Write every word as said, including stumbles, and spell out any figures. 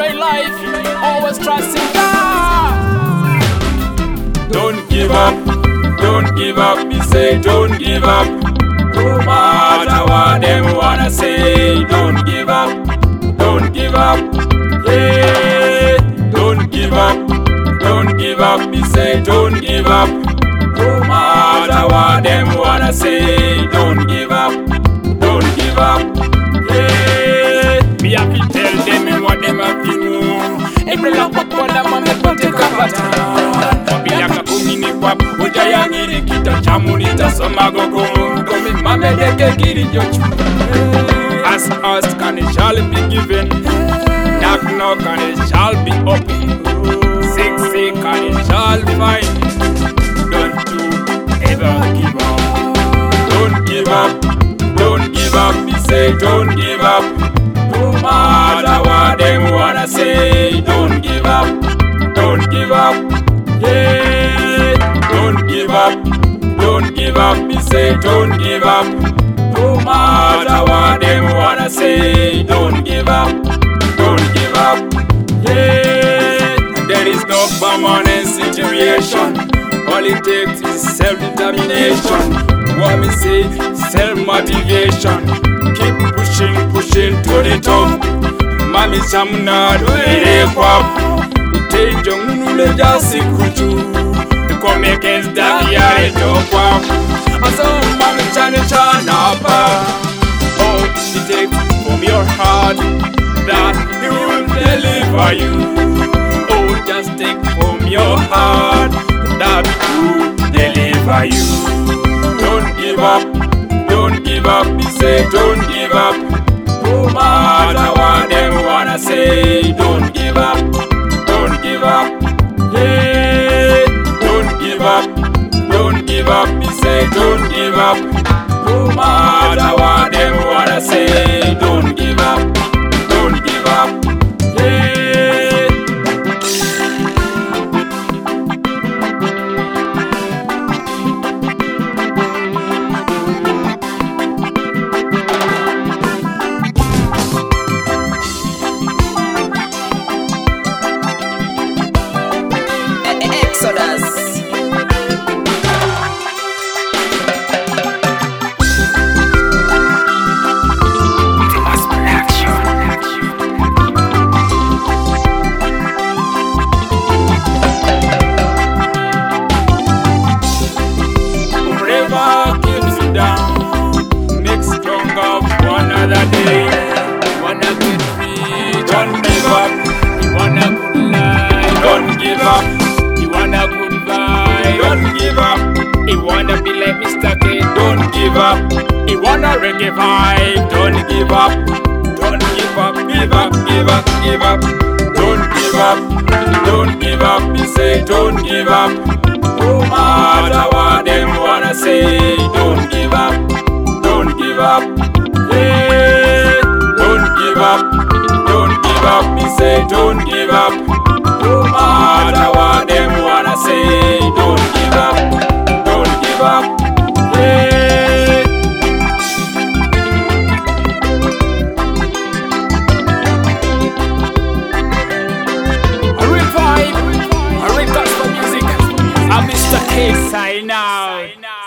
in life, always trust in God. Don't give up, don't give up, me say don't give up. No matter what them wanna say, don't give up, don't give up, yeah. Don't give up, don't give up, me say don't give up. No matter what them wanna say, don't give up, don't give up, yeah. Me have to tell them and what them have to know. Every love up on them and make them take a pattern. Wabiaka kumini kwap, ujaya ngiri kita chamulita soma gogo. Komi mame deke giri jochu. Ask, ask, and it shall be given. Knock, knock, and it shall be open. Seek, seek, and it shall find. Don't you ever give up. Don't give up, don't give up, me say don't give up. No matter what them wanna say, don't give up, don't give up, yeah. Don't give up, don't give up, me say don't give up. No matter what them wanna say, don't give up, don't give up, yeah. There is no permanent situation, all it takes is self-determination. What me say, self-motivation. Keep pushing, pushing to the top. Mami chamuna doere kwap. Ite jongunu jasi kutu. Come against that yare to kwap. Aso mami chane chana pa. Oh, it takes from your heart that he will deliver you. Oh, just take from your heart that he will deliver you. Don't give up, don't give up, me say don't give up. No matter what them wanna say, don't give up, don't give up, yeah. Don't give up, don't give up, me say don't give up. No matter what them wanna say, don't give up, don't give up, yeah. Don't give up, you want a good life. Don't give up, you want a good vibe. Don't give up, you wanna be like Mister K. Don't give up, you want a reggae vibe. Don't give up, don't give up, give up, give up, give up. Don't give up, don't give up, me say don't give up. No matter what them wanna say, don't give up, don't give up, yeah. Don't give up, don't give up, me say don't give up. No matter what them wanna say, don't give up, don't give up, yeah. A real vibe, a real gospel music. I'm Mister K sign out.